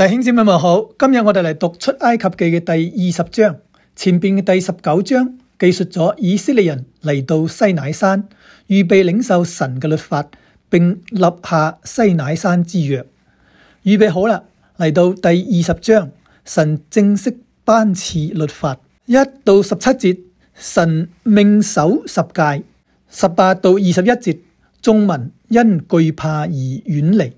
弟兄姊妹們好，今日我哋嚟讀出埃及記嘅第20章，前邊嘅第19章記述咗以色列人嚟到西乃山，預備領受神嘅律法，並立下西乃山之約。預備好啦，嚟到第20章，神正式頒賜律法。1到17節，神命守十誡；18到21節，眾民因懼怕而遠離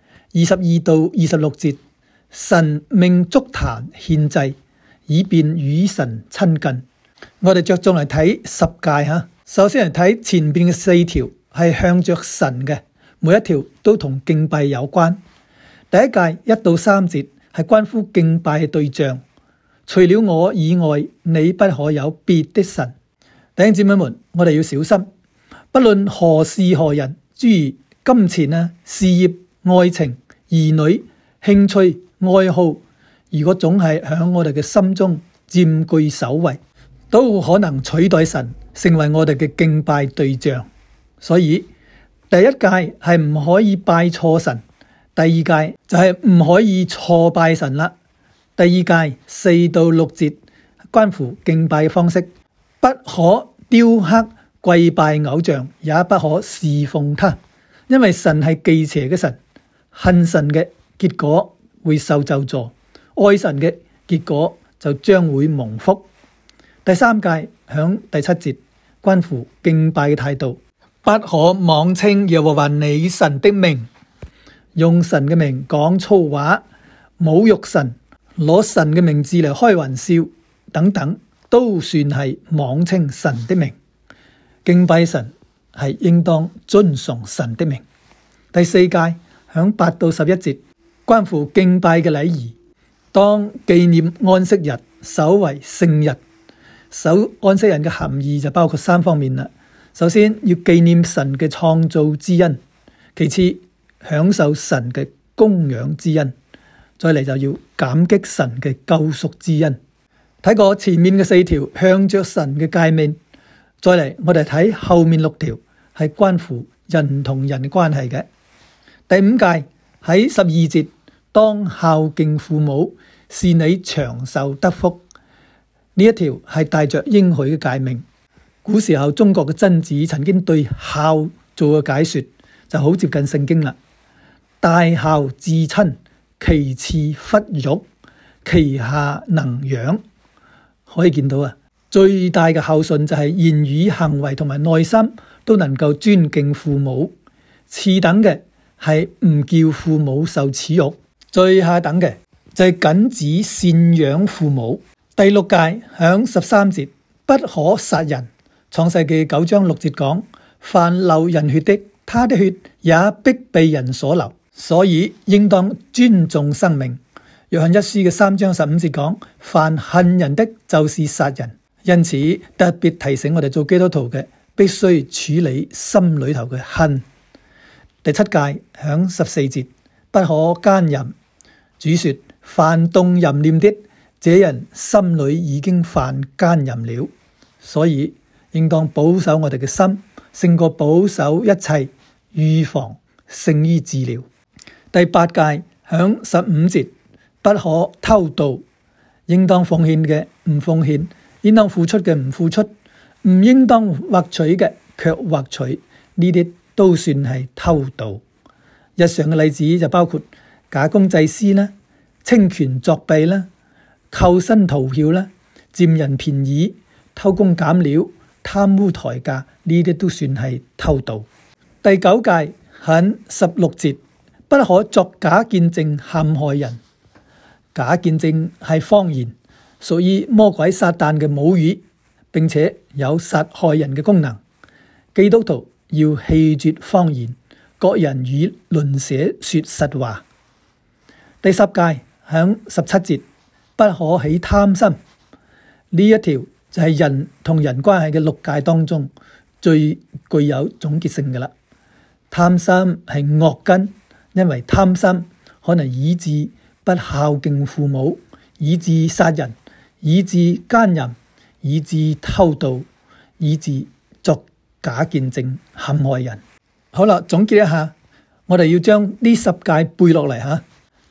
；22到26節，神命築壇獻祭，以便與神親近。我哋着重嚟睇十誡吓。首先嚟睇前邊嘅4條，係向着神嘅，每一條都同敬拜有關。第一誡1到3節係關乎敬拜嘅對象，除了我以外，你不可有別的神。弟兄姊妹們，我哋要小心，不論何事何人，諸如金錢啊、事業、愛情、兒女、興趣、愛好，如果總係響我哋嘅心中佔據首位，都可能取代神，成為我哋嘅敬拜對象。所以第一誡係唔可以拜錯神，第二誡就係唔可以錯拜神啦。第二誡4到6節關乎敬拜嘅方式，不可雕刻跪拜偶像，也不可侍奉他，因為神係忌邪嘅神，恨神嘅結果會受咒詛，愛神嘅結果就將會蒙福。第三誡響第7節關乎敬拜嘅態度，不可妄稱耶和華你神的名，用神嘅名講粗話、侮辱神、攞神嘅名字嚟開玩笑等等，都算係妄稱神的名。敬拜神係應當尊崇神的名。第4誡響8到11節關乎敬拜嘅禮儀，當紀念安息日，守為聖日。守安息日嘅含義就包括3方面啦。首先要紀念神嘅創造之恩，其次享受神嘅供養之恩，再嚟就要感激神嘅救贖之恩。睇過前面嘅4條向着神嘅誡命，再嚟我哋睇後面6條係關乎人同人嘅關係嘅。第5誡喺12節，當孝敬父母，是你長壽得福。呢一條係帶着應許嘅誡命。古時候中國嘅曾子曾經對孝做個解說，就好接近聖經啦。大孝至親，其次弗育，其下能養。可以見到啊，最大嘅孝順就係言語行為同埋內心都能夠尊敬父母。次等嘅係唔叫父母受恥辱，最下等嘅就係謹指贍養父母。第6誡響13節，不可殺人。創世記9章6節講，凡流人血的，他的血也必被人所流，所以應當尊重生命。約翰一書嘅3章15節講，凡恨人的，就是殺人。因此特別提醒我哋做基督徒嘅，必須處理心裏頭嘅恨。第7誡響14節，不可奸淫。主說，凡動淫念的，這人心裏已經犯奸淫了。所以應當保守我哋嘅心，勝過保守一切，預防勝於治療。第8誡響15節，不可偷盜。應當奉獻嘅唔奉獻，應當付出嘅唔付出，唔應當獲取嘅卻獲取，呢啲都算係偷盜。日常嘅例子就包括假公濟私啦、稱權作弊啦、扣薪逃票啦、佔人便宜、偷工減料、貪污抬價，呢啲都算係偷盜。第9誡喺16節，不可作假見證陷害人。假見證係謊言，屬於魔鬼撒旦嘅母語，並且有殺害人嘅功能。基督徒要棄絕謊言，各人與鄰舍說實話。第10誡喺17節，不可起貪心。呢一條就係人同人關係嘅6誡當中最具有總結性嘅啦。貪心係惡根，因為貪心可能以致不孝敬父母，以致殺人，以致奸淫，以致偷盜，以致作假見證陷害人。好啦，總結一下，我哋要將呢10誡背落嚟吓。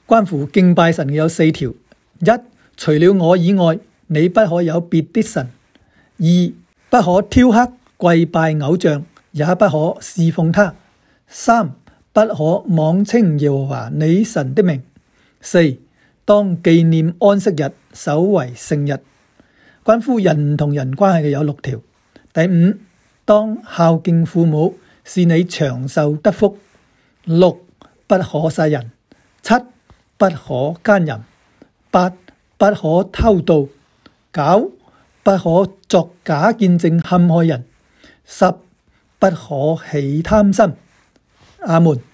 關乎敬拜神嘅有4條：一、除了我以外，你不可有別的神；二、不可雕刻跪拜偶像，也不可侍奉他；三、不可妄稱耶和華你神的名；四、當紀念安息日，守為聖日。關乎人同人關係嘅有6條：第五，當孝敬父母，是你長壽得福；六、不可殺人；七、不可姦淫；八、不可偷盜；九、不可作假見證陷害人；十、不可起貪心。阿門。